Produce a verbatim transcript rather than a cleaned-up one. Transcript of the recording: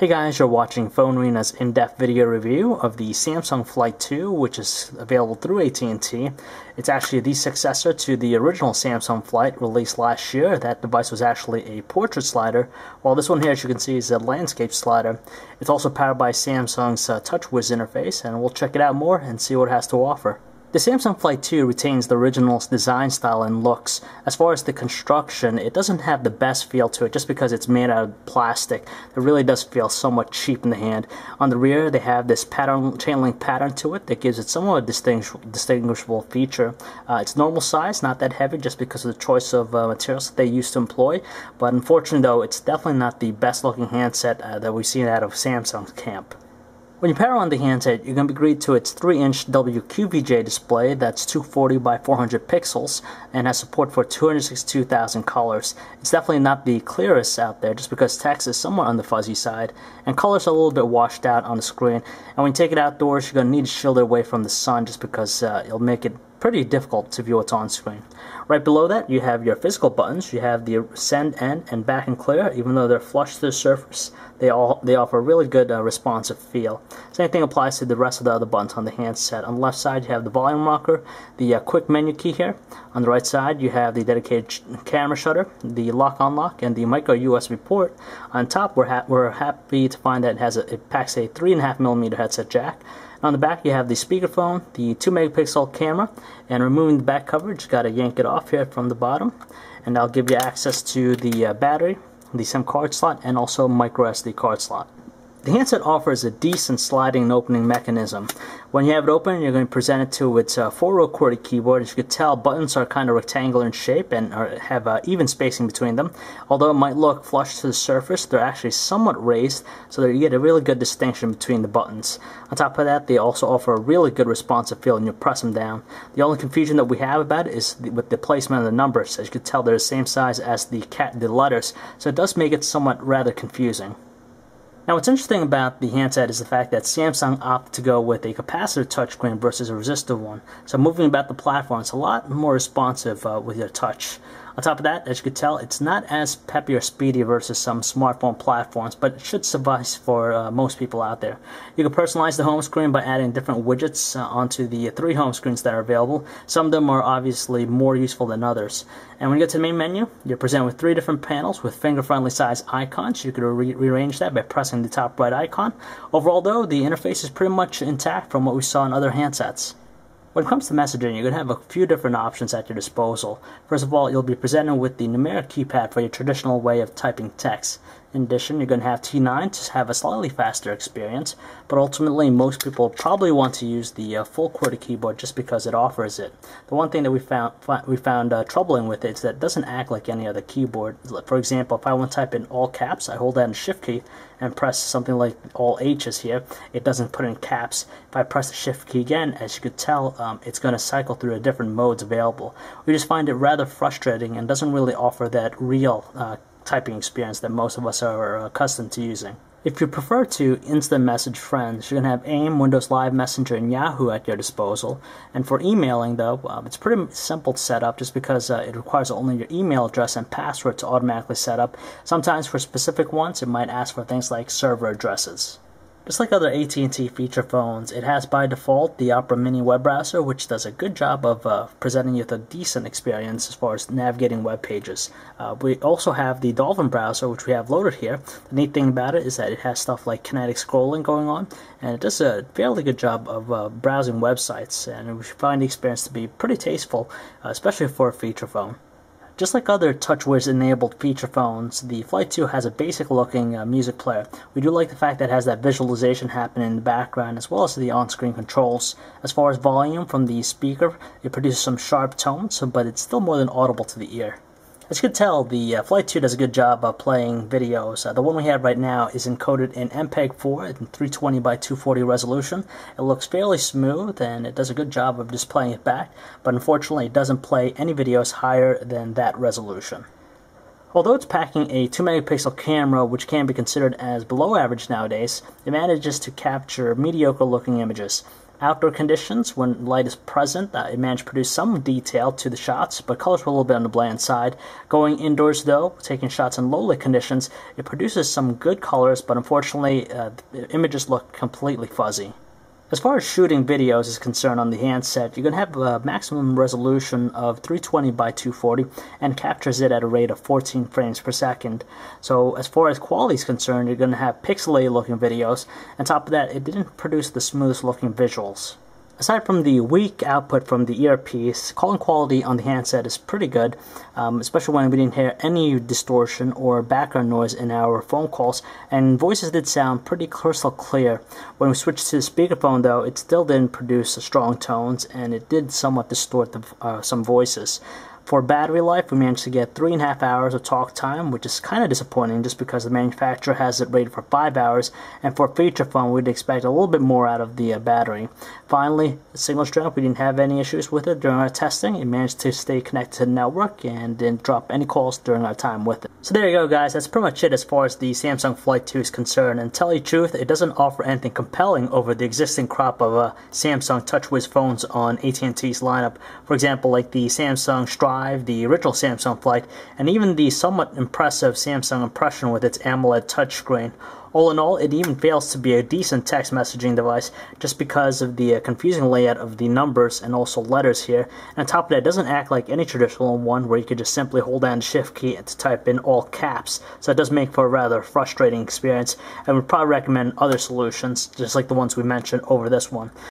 Hey guys, you're watching PhoneArena's in-depth video review of the Samsung Flight two, which is available through A T and T. It's actually the successor to the original Samsung Flight released last year. That device was actually a portrait slider, while this one here, as you can see, is a landscape slider. It's also powered by Samsung's uh, TouchWiz interface, and we'll check it out more and see what it has to offer. The Samsung Flight two retains the original design style and looks. As far as the construction, it doesn't have the best feel to it just because it's made out of plastic. It really does feel somewhat cheap in the hand. On the rear, they have this pattern, chain link pattern to it that gives it somewhat a distinguish distinguishable feature. Uh, it's normal size, not that heavy just because of the choice of uh, materials that they used to employ. But unfortunately though, it's definitely not the best looking handset uh, that we've seen out of Samsung's camp. When you power on the handset, you're going to be greeted to its three inch W Q V J display that's two forty by four hundred pixels and has support for two hundred sixty-two thousand colors. It's definitely not the clearest out there just because text is somewhat on the fuzzy side and colors are a little bit washed out on the screen. And when you take it outdoors, you're going to need to shield it away from the sun just because uh, it'll make it pretty difficult to view what's on screen. Right below that, you have your physical buttons. You have the send, end, and back and clear. Even though they're flush to the surface, they all they offer a really good uh, responsive feel. Same thing applies to the rest of the other buttons on the handset. On the left side, you have the volume rocker, the uh, quick menu key here. On the right side, you have the dedicated camera shutter, the lock-on-lock, and the micro U S B port. On top, we're ha we're happy to find that it has a, it packs a three and a half millimeter headset jack. On the back, you have the speakerphone, the two megapixel camera, and removing the back cover, just got to yank it off here from the bottom, and that'll give you access to the uh, battery, the SIM card slot, and also micro S D card slot. The handset offers a decent sliding and opening mechanism. When you have it open, you're going to present it to its uh, four-row QWERTY keyboard. As you can tell, buttons are kind of rectangular in shape and are, have uh, even spacing between them. Although it might look flush to the surface, they're actually somewhat raised, so that you get a really good distinction between the buttons. On top of that, they also offer a really good responsive feel when you press them down. The only confusion that we have about it is the, with the placement of the numbers. As you can tell, they're the same size as the, cat, the letters, so it does make it somewhat rather confusing. Now what's interesting about the handset is the fact that Samsung opted to go with a capacitive touchscreen versus a resistive one. So moving about the platform, it's a lot more responsive uh, with your touch. On top of that, as you can tell, it's not as peppy or speedy versus some smartphone platforms, but it should suffice for uh, most people out there. You can personalize the home screen by adding different widgets uh, onto the three home screens that are available. Some of them are obviously more useful than others. And when you get to the main menu, you're presented with three different panels with finger-friendly size icons. You could re rearrange that by pressing the top right icon. Overall though, the interface is pretty much intact from what we saw in other handsets. When it comes to messaging, you're going to have a few different options at your disposal. First of all, you'll be presented with the numeric keypad for your traditional way of typing text. In addition, you're going to have T nine to have a slightly faster experience, but ultimately most people probably want to use the uh, full QWERTY keyboard just because it offers it. The one thing that we found we found uh, troubling with it is that it doesn't act like any other keyboard. For example, if I want to type in all caps, I hold down the shift key and press something like all H's here, it doesn't put in caps. If I press the shift key again, as you could tell, um, it's going to cycle through the different modes available. We just find it rather frustrating and doesn't really offer that real uh, typing experience that most of us are accustomed to using. If you prefer to instant message friends, you're going to have AIM, Windows Live Messenger, and Yahoo at your disposal. And for emailing, though, uh, it's pretty simple to set up just because uh, it requires only your email address and password to automatically set up. Sometimes for specific ones, it might ask for things like server addresses. Just like other A T and T feature phones, it has by default the Opera Mini web browser, which does a good job of uh, presenting you with a decent experience as far as navigating web pages. Uh, we also have the Dolphin browser, which we have loaded here. The neat thing about it is that it has stuff like kinetic scrolling going on, and it does a fairly good job of uh, browsing websites, and we find the experience to be pretty tasteful, uh, especially for a feature phone. Just like other TouchWiz-enabled feature phones, the Flight two has a basic-looking uh, music player. We do like the fact that it has that visualization happening in the background as well as the on-screen controls. As far as volume from the speaker, it produces some sharp tones, but it's still more than audible to the ear. As you can tell, the uh, Flight two does a good job of playing videos. Uh, the one we have right now is encoded in M P E G four in three twenty by two forty resolution. It looks fairly smooth and it does a good job of just playing it back, but unfortunately it doesn't play any videos higher than that resolution. Although it's packing a two megapixel camera, which can be considered as below average nowadays, it manages to capture mediocre looking images. Outdoor conditions, when light is present, uh, it managed to produce some detail to the shots, but colors were a little bit on the bland side. Going indoors though, taking shots in low light conditions, it produces some good colors, but unfortunately uh, the images look completely fuzzy. As far as shooting videos is concerned on the handset, you're going to have a maximum resolution of three twenty by two forty and captures it at a rate of fourteen frames per second. So as far as quality is concerned, you're going to have pixelated looking videos. On top of that, it didn't produce the smoothest looking visuals. Aside from the weak output from the earpiece, calling quality on the handset is pretty good, um, especially when we didn't hear any distortion or background noise in our phone calls, and voices did sound pretty crystal clear. When we switched to the speakerphone though, it still didn't produce strong tones, and it did somewhat distort the, uh, some voices. For battery life, we managed to get three and a half hours of talk time, which is kind of disappointing just because the manufacturer has it rated for five hours, and for a feature phone, we'd expect a little bit more out of the uh, battery. Finally, signal strength, we didn't have any issues with it during our testing. It managed to stay connected to the network and didn't drop any calls during our time with it. So there you go, guys. That's pretty much it as far as the Samsung Flight two is concerned. And to tell you the truth, it doesn't offer anything compelling over the existing crop of uh, Samsung TouchWiz phones on A T and T's lineup. For example, like the Samsung Strive, the original Samsung Flight, and even the somewhat impressive Samsung Impression with its AMOLED touchscreen. All in all, it even fails to be a decent text messaging device just because of the uh, confusing layout of the numbers and also letters here. And on top of that, it doesn't act like any traditional one where you could just simply hold down the shift key to type in all caps. So it does make for a rather frustrating experience, and would probably recommend other solutions, just like the ones we mentioned over this one.